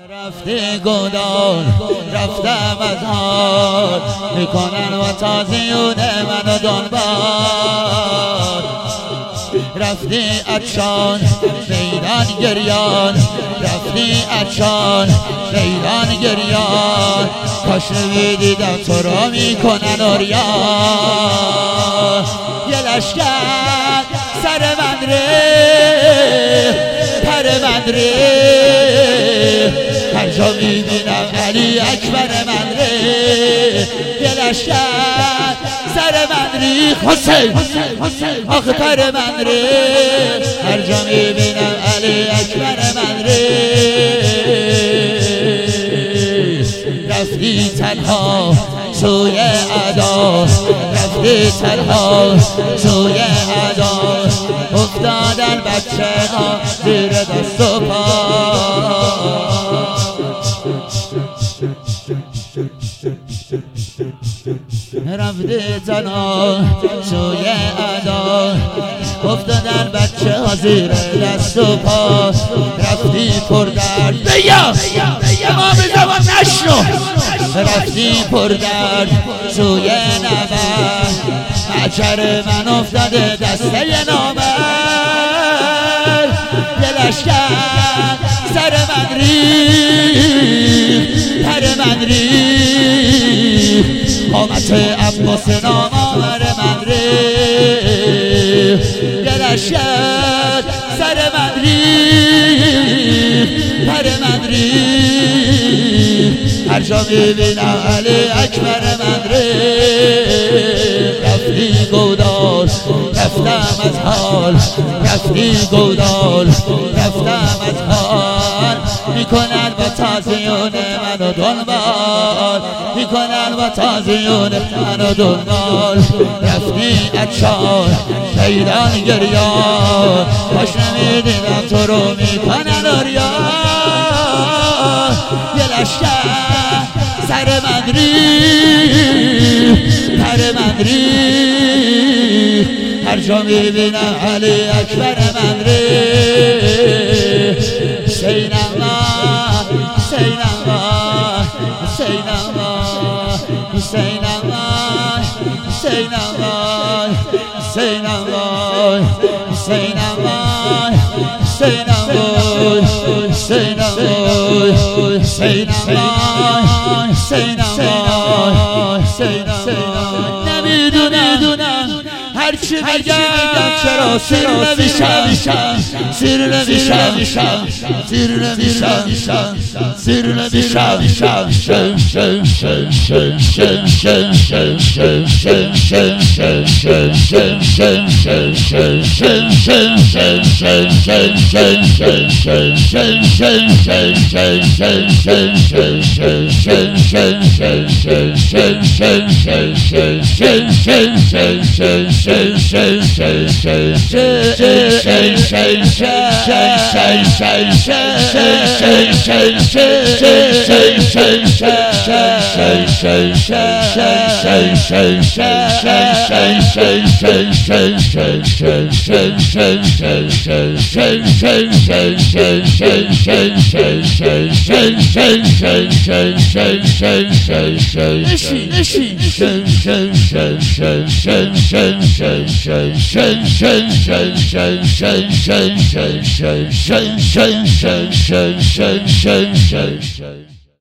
رفته گودال رفتم از حال میکنن و تازیون منو دنبال رفتی اچان میدان گریان رفتی اچان میدان گریان کاش نمیدیدم تو را میکنن اوریان یه لشکر سر من ریخت پر من ریخت هر جا میبینم علی اکبر من ریخت یه لشکر سر من ریخت حسین آخه پر من ریخت هر جا میبینم علی اکبر من ریخت رفتی تنها سوی ادا رفتی تنها سوی ادا افتادن بچه ها زیر دست و پا رفتی تنها سوی ادا افتادن بچه ها زیر دست و پا رفتی پر درد بیا امام زمان نشنو رفتی پر درد سوی نبرد مجر من افتاده دسته نامرد یه لشکر سر من ریخت پر من ریخت قامت عباس نامآور من ریخت یه لشکر سر من ریخت پر من ریخت هر جا میبینم علی اکبر من ریخت رفتی گودال رفتم از حال رفتی گودال رفتم از حال میکنن با تازیون منو دنبال میکنن با تازیون منو دنبال رفتی اچان میدان گریان کاش نمیدیدم تو رو میکنن اوریان یه لشکر سر من ریخت پر من ریخت هر جا میبینم علی اکبر من ریخت حسین الله حسین الله حسین الله حسین الله حسین الله حسین الله حسین الله حسین الله حسین الله حسین الله حسین الله حسین الله نمیدونم هرچی بگم چرا سیر نمیشم سیر نمیشم سیر نمیشم سیر نمیشم